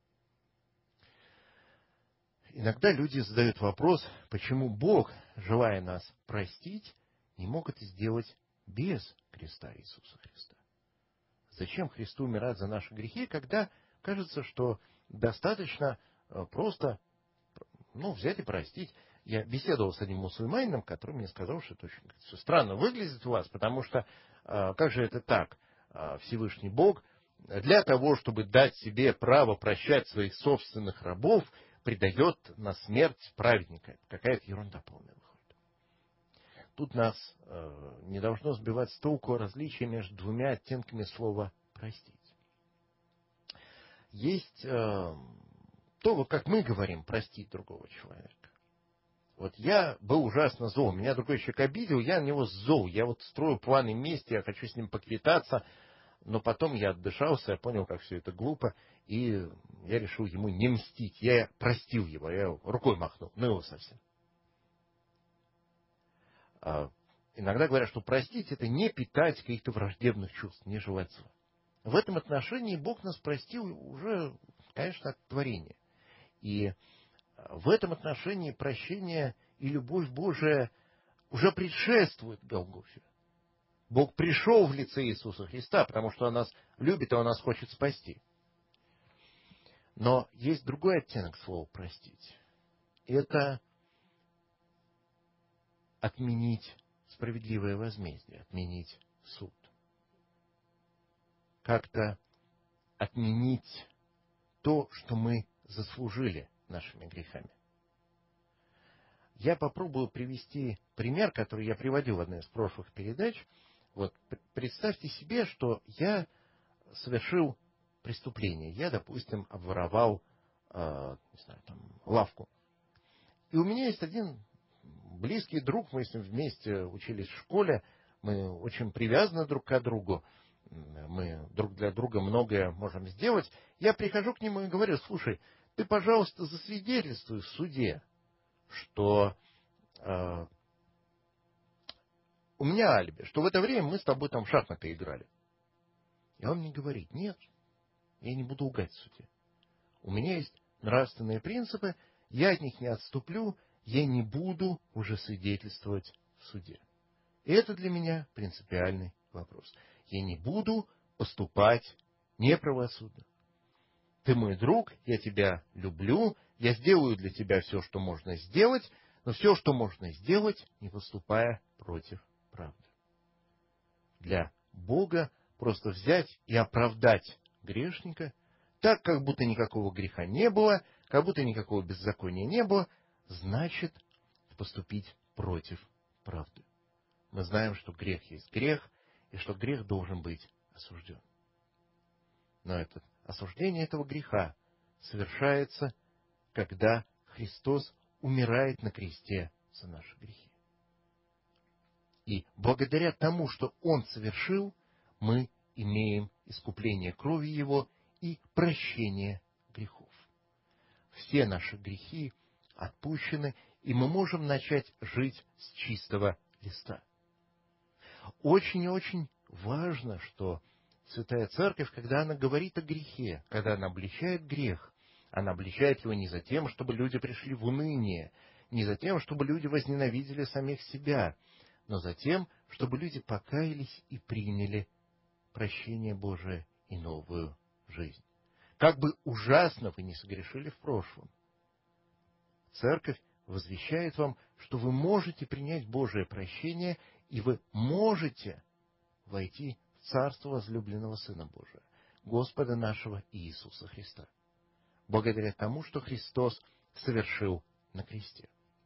Иногда люди задают вопрос, почему Бог, желая нас простить, не мог это сделать без креста Иисуса Христа. Зачем Христу умирать за наши грехи, когда кажется, что достаточно просто взять и простить. Я беседовал с одним мусульманином, который мне сказал, что это очень все странно выглядит у вас, потому что как же это так? Всевышний Бог для того, чтобы дать себе право прощать своих собственных рабов, предает на смерть праведника. Какая-то ерунда полная выходит. Тут нас не должно сбивать с толку различие между двумя оттенками слова «простить». Есть то, как мы говорим, простить другого человека. Вот я был ужасно зол, меня другой человек обидел, я на него зол, я строю планы мести, я хочу с ним поквитаться, но потом я отдышался, я понял, как все это глупо, и я решил ему не мстить, я простил его, я рукой махнул, его совсем. Иногда говорят, что простить — это не питать каких-то враждебных чувств, не желать зла. В этом отношении Бог нас простил уже, конечно, от творения. И в этом отношении прощение и любовь Божия уже предшествует Голгофе. Бог пришел в лице Иисуса Христа, потому что Он нас любит, и Он нас хочет спасти. Но есть другой оттенок слова «простить». Это отменить справедливое возмездие, отменить суд. Как-то отменить то, что мы заслужили нашими грехами. Я попробую привести пример, который я приводил в одной из прошлых передач. Представьте себе, что я совершил преступление. Я, допустим, обворовал лавку. И у меня есть один близкий друг, мы с ним вместе учились в школе, мы очень привязаны друг к другу, мы друг для друга многое можем сделать. Я прихожу к нему и говорю: слушай, ты, пожалуйста, засвидетельствуй в суде, что у меня алиби, что в это время мы с тобой там в шахматы играли. И он мне говорит: нет, я не буду лгать в суде. У меня есть нравственные принципы, я от них не отступлю, я не буду уже свидетельствовать в суде. И это для меня принципиальный вопрос. Я не буду поступать неправосудно. Ты мой друг, я тебя люблю, я сделаю для тебя все, что можно сделать, но все, что можно сделать, не поступая против правды. Для Бога просто взять и оправдать грешника, так, как будто никакого греха не было, как будто никакого беззакония не было, значит поступить против правды. Мы знаем, что грех есть грех, и что грех должен быть осужден. Но это осуждение этого греха совершается, когда Христос умирает на кресте за наши грехи. И благодаря тому, что Он совершил, мы имеем искупление крови Его и прощение грехов. Все наши грехи отпущены, и мы можем начать жить с чистого листа. Очень и очень важно, что Святая Церковь, когда она говорит о грехе, когда она обличает грех, она обличает его не за тем, чтобы люди пришли в уныние, не за тем, чтобы люди возненавидели самих себя, но за тем, чтобы люди покаялись и приняли прощение Божие и новую жизнь. Как бы ужасно вы ни согрешили в прошлом, Церковь возвещает вам, что вы можете принять Божие прощение, и вы можете войти в Царство возлюбленного Сына Божия, Господа нашего Иисуса Христа, благодаря тому, что Христос совершил на кресте.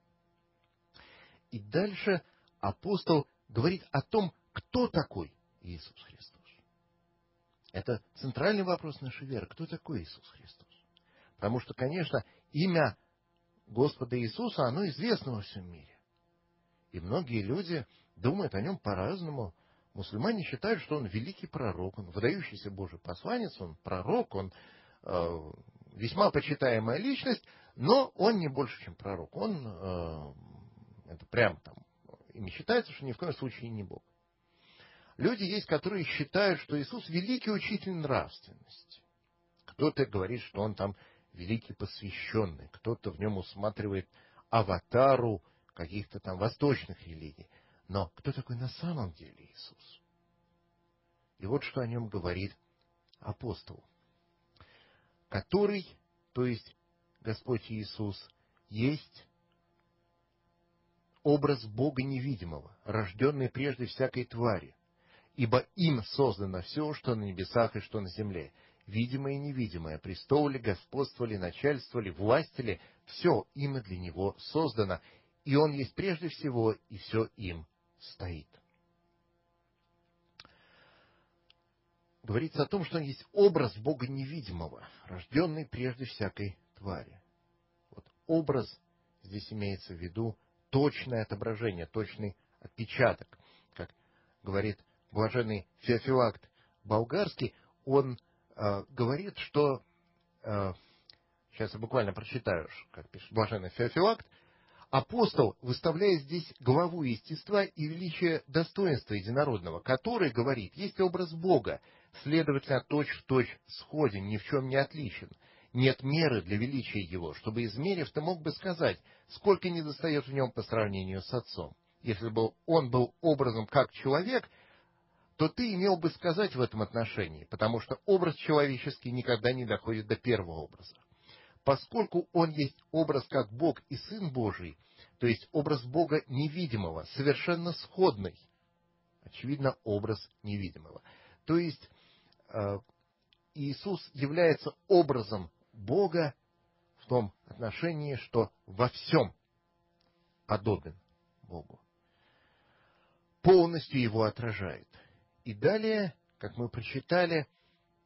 И дальше апостол говорит о том, кто такой Иисус Христос. Это центральный вопрос нашей веры. Кто такой Иисус Христос? Потому что, конечно, имя Господа Иисуса, оно известно во всем мире. И многие люди думают о нем по-разному. Мусульмане считают, что он великий пророк, он выдающийся Божий посланец, он пророк, он весьма почитаемая личность, но он не больше, чем пророк. Он, это прям там, ими считается, что ни в коем случае не Бог. Люди есть, которые считают, что Иисус великий учитель нравственности. Кто-то говорит, что он там великий посвященный, кто-то в нем усматривает аватару каких-то там восточных религий. Но кто такой на самом деле Иисус? И вот что о нем говорит апостол, который, то есть Господь Иисус, есть образ Бога невидимого, рожденный прежде всякой твари, ибо им создано все, что на небесах и что на земле, видимое и невидимое, престол ли, господство ли, начальство ли, власть ли, все им и для него создано, и он есть прежде всего, и все им стоит. Говорится о том, что он есть образ Бога невидимого, рожденный прежде всякой твари. Вот образ здесь имеется в виду точное отображение, точный отпечаток. Как говорит блаженный Феофилакт Болгарский, он говорит, что, сейчас я буквально прочитаю, как пишет блаженный Феофилакт, апостол выставляет здесь главу естества и величие достоинства единородного, который, говорит, есть образ Бога, следовательно, точь-в-точь сходен, ни в чем не отличен. Нет меры для величия его, чтобы, измерив, ты мог бы сказать, сколько недостает в нем по сравнению с Отцом. Если бы он был образом как человек, то ты имел бы сказать в этом отношении, потому что образ человеческий никогда не доходит до первого образа. Поскольку он есть образ как Бог и Сын Божий, то есть образ Бога невидимого, совершенно сходный, очевидно, образ невидимого. То есть Иисус является образом Бога в том отношении, что во всем подобен Богу, полностью его отражает. И далее, как мы прочитали,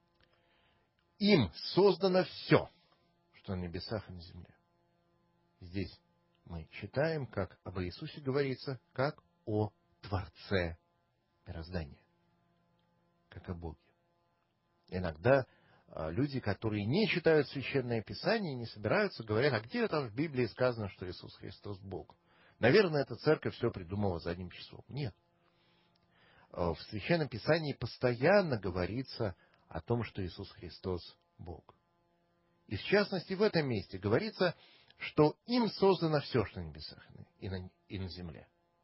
им создано все, что на небесах и на земле. Здесь мы читаем, как об Иисусе говорится, как о Творце мироздания, как о Боге. Иногда люди, которые не читают Священное Писание, не собираются, говорят, а где там в Библии сказано, что Иисус Христос Бог? Наверное, эта церковь все придумала задним числом. Нет. В Священном Писании постоянно говорится о том, что Иисус Христос Бог. И в частности, в этом месте говорится, что им создано все, что на небесах и на земле.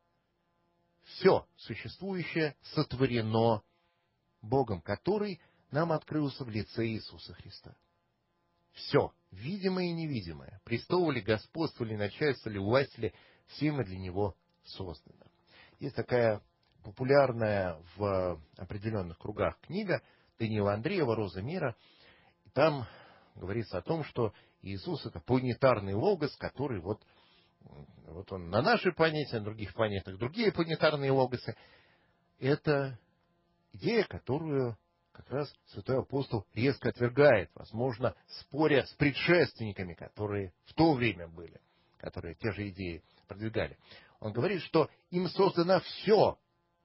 Все существующее сотворено Богом, который нам открылся в лице Иисуса Христа. Все, видимое и невидимое, престол ли, господство ли, начальство ли, власть ли, всем и для Него создано. Есть такая популярная в определенных кругах книга Даниила Андреева «Роза мира». И там говорится о том, что Иисус — это планетарный логос, который вот он на нашей планете, на других планетах другие планетарные логосы. Это идея, которую как раз святой апостол резко отвергает, возможно, споря с предшественниками, которые в то время были, которые те же идеи продвигали. Он говорит, что им создано все,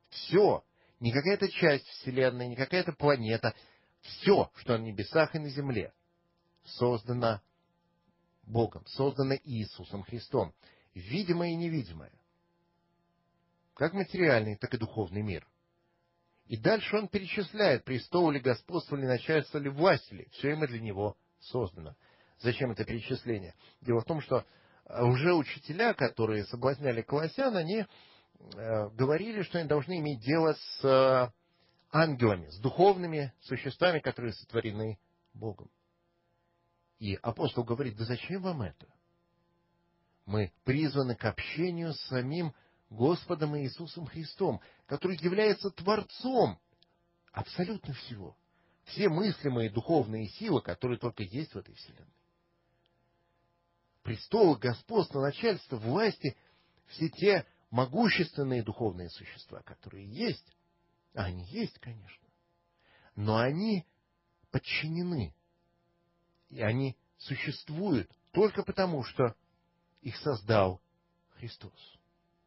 не какая-то часть Вселенной, не какая-то планета, все, что на небесах и на земле, создано Богом, создано Иисусом Христом, видимое и невидимое, как материальный, так и духовный мир. И дальше он перечисляет, престол ли, господство ли, начальство ли, власть ли, все им для него создано. Зачем это перечисление? Дело в том, что уже учителя, которые соблазняли колоссян, они говорили, что они должны иметь дело с ангелами, с духовными существами, которые сотворены Богом. И апостол говорит, да зачем вам это? Мы призваны к общению с самим Господом Иисусом Христом, который является Творцом абсолютно всего. Все мыслимые духовные силы, которые только есть в этой вселенной. Престолы, господство, начальство, власти, все те могущественные духовные существа, которые есть, а они есть, конечно, но они подчинены, и они существуют только потому, что их создал Христос.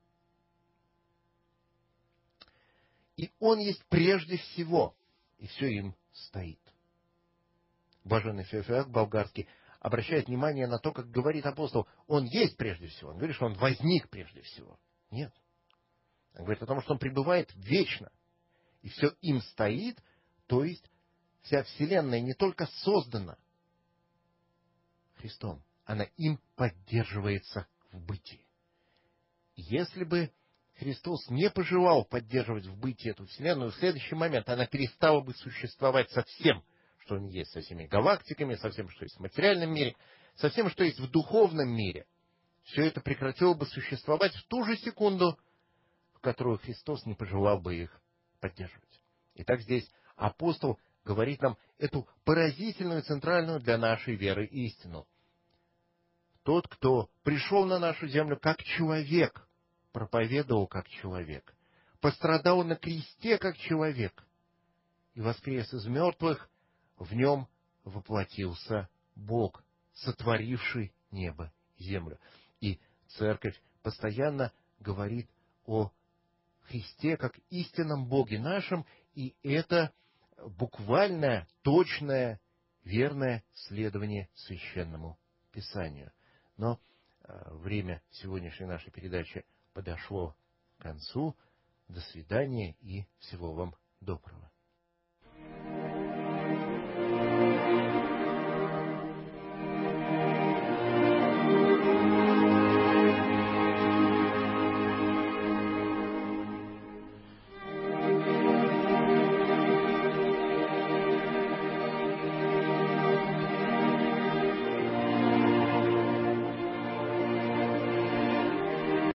И Он есть прежде всего, и все им стоит. Блаженный Феофилак Болгарский обращает внимание на то, как говорит апостол, Он есть прежде всего. Он говорит, что Он возник прежде всего. Нет. Он говорит о том, что Он пребывает вечно, и все им стоит, то есть вся Вселенная не только создана Христом, она им поддерживается в бытии. Если бы Христос не пожелал поддерживать в бытии эту Вселенную, в следующий момент она перестала бы существовать со всем, что в ней есть, со всеми галактиками, со всем, что есть в материальном мире, со всем, что есть в духовном мире. Все это прекратило бы существовать в ту же секунду, в которую Христос не пожелал бы их поддерживать. Итак, здесь апостол говорит нам эту поразительную, центральную для нашей веры истину. Тот, кто пришел на нашу землю как человек, проповедовал как человек, пострадал на кресте как человек и воскрес из мертвых, в нем воплотился Бог, сотворивший небо и землю. И церковь постоянно говорит о Христе как истинном Боге нашем, и это буквальное, точное, верное следование Священному Писанию. Но время сегодняшней нашей передачи подошло к концу. До свидания и всего вам доброго.